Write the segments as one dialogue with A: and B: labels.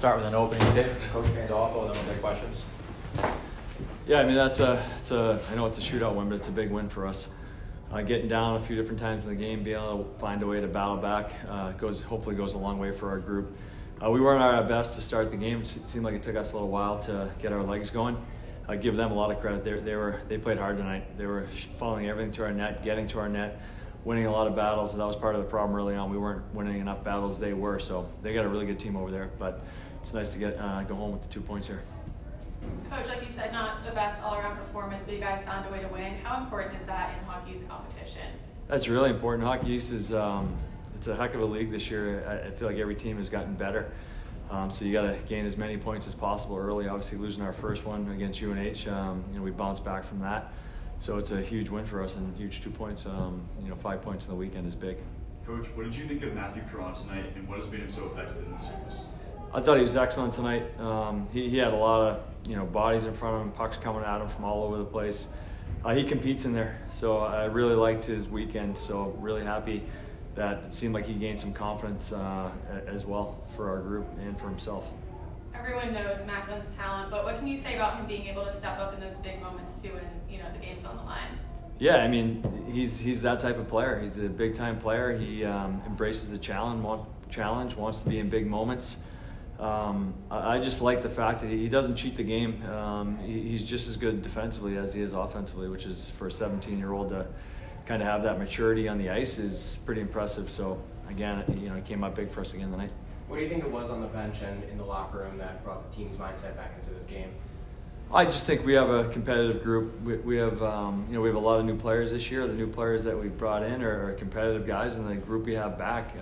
A: start with an opening statement from Coach Pandolfo, then we'll take questions.
B: Yeah, I mean I know it's a shootout win, but it's a big win for us. Getting down a few different times in the game, being able to find a way to battle back, hopefully goes a long way for our group. We weren't at our best to start the game. It seemed like it took us a little while to get our legs going. I give them a lot of credit. They played hard tonight. They were following everything to our net, getting to our net, winning a lot of battles. And that was part of the problem early on. We weren't winning enough battles. They were. So they got a really good team over there. But it's nice to go home with the 2 points here.
C: Coach, like you said, not the best all-around performance, but you guys found a way to win. How important is that in hockey's competition?
B: That's really important. Hockey East is it's a heck of a league this year. I feel like every team has gotten better. So you got to gain as many points as possible early. Obviously, losing our first one against UNH, we bounced back from that. So it's a huge win for us and huge 2 points. 5 points in the weekend is big.
D: Coach, what did you think of Matthew Perron tonight, and what has made him so effective in this series?
B: I thought he was excellent tonight. He had a lot of bodies in front of him, pucks coming at him from all over the place. He competes in there, so I really liked his weekend. So really happy that it seemed like he gained some confidence as well for our group and for himself.
C: Everyone knows Macklin's talent, but what can you say about him being able to step up in those big moments too, when the game's on the line?
B: Yeah, I mean he's that type of player. He's a big time player. He embraces the challenge, wants to be in big moments. I just like the fact that he doesn't cheat the game. He's just as good defensively as he is offensively, which is for a 17-year-old to kind of have that maturity on the ice is pretty impressive. So again, he came up big for us again tonight.
E: What do you think it was on the bench and in the locker room that brought the team's mindset back into this game?
B: I just think we have a competitive group. We have we have a lot of new players this year. The new players that we brought in are competitive guys, and the group we have back.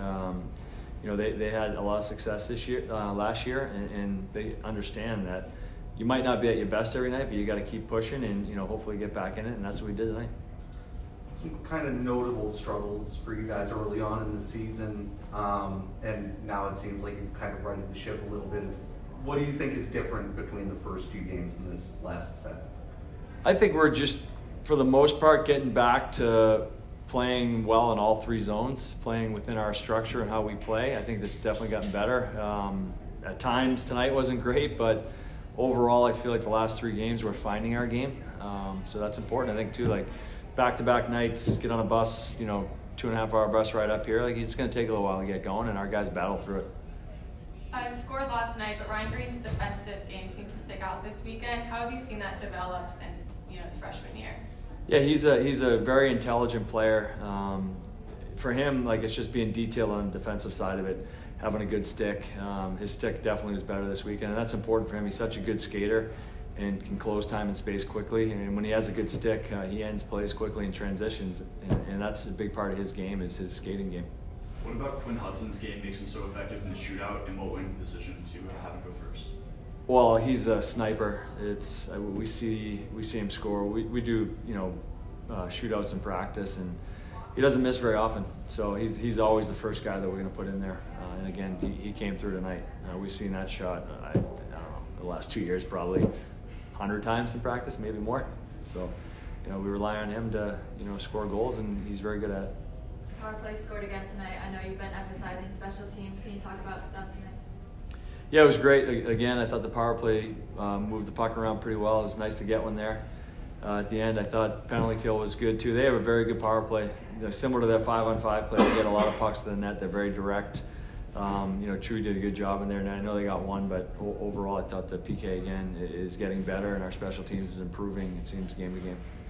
B: They had a lot of success last year, and they understand that you might not be at your best every night, but you got to keep pushing and hopefully get back in it, and that's what we did tonight.
F: Some kind of notable struggles for you guys early on in the season, and now it seems like you've kind of righted the ship a little bit. What do you think is different between the first few games and this last set?
B: I think we're just, for the most part, getting back to playing well in all three zones, playing within our structure and how we play. I think that's definitely gotten better. At times tonight wasn't great, but overall I feel like the last 3 games we're finding our game. So that's important. I think too, like back-to-back nights, get on a bus, 2.5-hour bus ride up here. Like it's going to take a little while to get going, and our guys battle through it.
C: Scored last night, but Ryan Green's defensive game seemed to stick out this weekend. How have you seen that develop since his freshman year?
B: Yeah, he's a very intelligent player. For him, it's just being detailed on the defensive side of it, having a good stick. His stick definitely was better this weekend, and that's important for him. He's such a good skater and can close time and space quickly. And when he has a good stick, he ends plays quickly and transitions, and that's a big part of his game is his skating game.
D: What about Quinn Hudson's game makes him so effective in the shootout, and what went the decision to have him go first?
B: Well, he's a sniper. We see him score. We do shootouts in practice, and he doesn't miss very often. So he's always the first guy that we're going to put in there. And again, he came through tonight. We've seen that shot. I don't know, the last 2 years probably 100 times in practice, maybe more. So we rely on him to score goals, and he's very good at it.
G: Power play scored again tonight. I know you've been emphasizing special teams. Can you talk about that tonight?
B: Yeah, it was great. Again, I thought the power play moved the puck around pretty well. It was nice to get one there. At the end, I thought penalty kill was good too. They have a very good power play. They're similar to their 5-on-5 play. They get a lot of pucks to the net. They're very direct. Chewy did a good job in there, and I know they got one, but overall I thought the PK again is getting better, and our special teams is improving, it seems, game to game.